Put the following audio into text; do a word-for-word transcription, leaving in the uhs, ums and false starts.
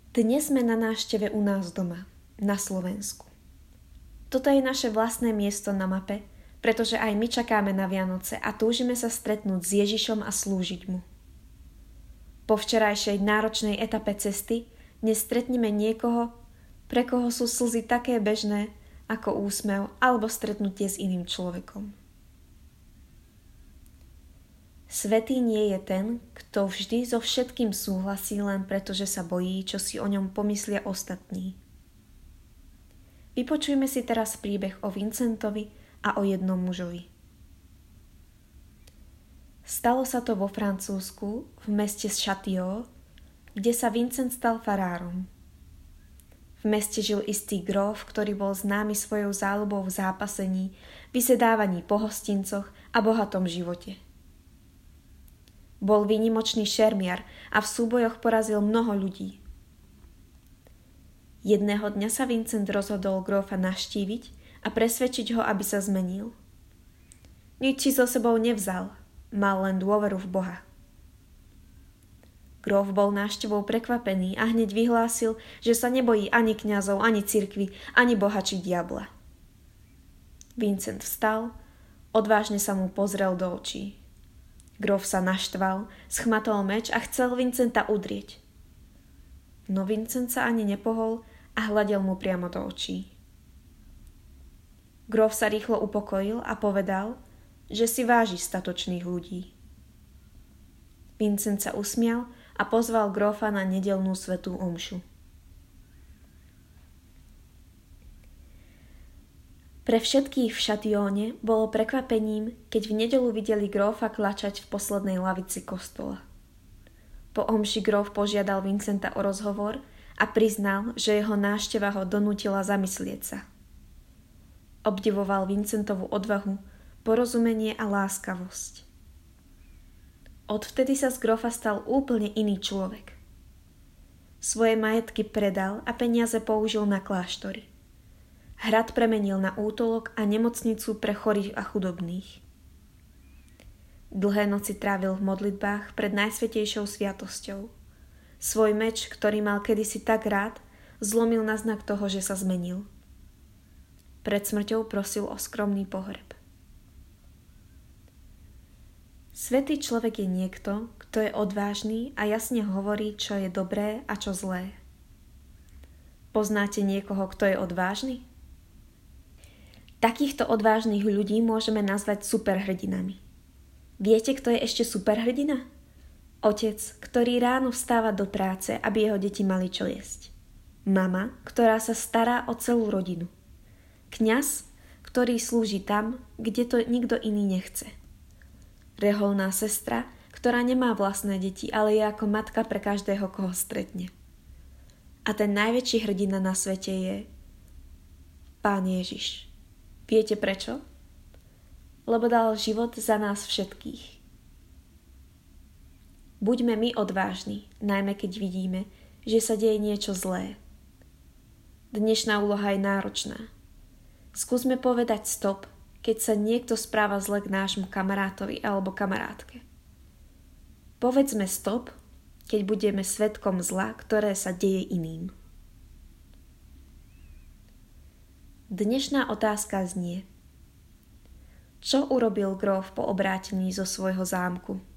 Dnes sme na návšteve u nás doma, na Slovensku. Toto je naše vlastné miesto na mape, pretože aj my čakáme na Vianoce a túžime sa stretnúť s Ježišom a slúžiť mu. Po včerajšej náročnej etape cesty dnes stretneme niekoho, pre koho sú slzy také bežné ako úsmev alebo stretnutie s iným človekom. Svätý nie je ten, kto vždy so všetkým súhlasí len preto, že sa bojí, čo si o ňom pomyslia ostatní. Vypočujme si teraz príbeh o Vincentovi a o jednom mužovi. Stalo sa to vo Francúzsku, v meste Châtillon, kde sa Vincent stal farárom. V meste žil istý gróf, ktorý bol známy svojou záľubou v zápasení, vysedávaní po hostincoch a bohatom živote. Bol výnimočný šermiar a v súbojoch porazil mnoho ľudí. Jedného dňa sa Vincent rozhodol grófa navštíviť a presvedčiť ho, aby sa zmenil. Nič si so sebou nevzal, mal len dôveru v Boha. Gróf bol návštevou prekvapený a hneď vyhlásil, že sa nebojí ani kňazov, ani cirkvi, ani Boha či diabla. Vincent vstal, odvážne sa mu pozrel do očí. Gróf sa naštval, schmatol meč a chcel Vincenta udrieť. No Vincent sa ani nepohol a hľadel mu priamo do očí. Gróf sa rýchlo upokojil a povedal, že si váži statočných ľudí. Vincent sa usmial a pozval grófa na nedeľnú svätú omšu. Pre všetkých v Châtillone bolo prekvapením, keď v nedeľu videli grófa klačať v poslednej lavici kostola. Po omši gróf požiadal Vincenta o rozhovor a priznal, že jeho návšteva ho donútila zamyslieť sa. Obdivoval Vincentovu odvahu, porozumenie a láskavosť. Odvtedy sa z grófa stal úplne iný človek. Svoje majetky predal a peniaze použil na kláštory. Hrad premenil na útolok a nemocnicu pre chorých a chudobných. Dlhé noci trávil v modlitbách pred najsvätejšou sviatosťou. Svoj meč, ktorý mal kedysi tak rád, zlomil na znak toho, že sa zmenil. Pred smrťou prosil o skromný pohreb. Svätý človek je niekto, kto je odvážny a jasne hovorí, čo je dobré a čo zlé. Poznáte niekoho, kto je odvážny? Takýchto odvážnych ľudí môžeme nazvať superhrdinami. Viete, kto je ešte superhrdina? Otec, ktorý ráno vstáva do práce, aby jeho deti mali čo jesť. Mama, ktorá sa stará o celú rodinu. Kňaz, ktorý slúži tam, kde to nikto iný nechce. Reholná sestra, ktorá nemá vlastné deti, ale je ako matka pre každého, koho stretne. A ten najväčší hrdina na svete je Pán Ježiš. Viete prečo? Lebo dal život za nás všetkých. Buďme my odvážni, najmä keď vidíme, že sa deje niečo zlé. Dnešná úloha je náročná. Skúsme povedať stop, keď sa niekto správa zle k nášmu kamarátovi alebo kamarátke. Povedzme stop, keď budeme svedkom zla, ktoré sa deje iným. Dnešná otázka znie: čo urobil gróf po obrátení zo svojho zámku?